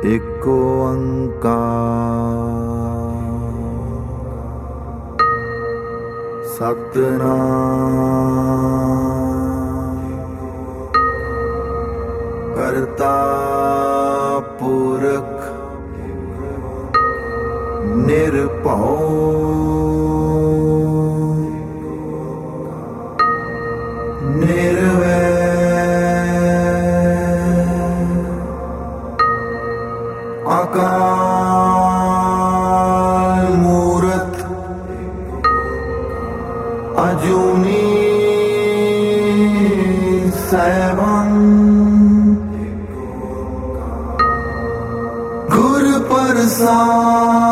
एक ओंकार सतनाम करता पुरख निर्भौ अकाल मूरत अजूनी सैभं गुर प्रसाद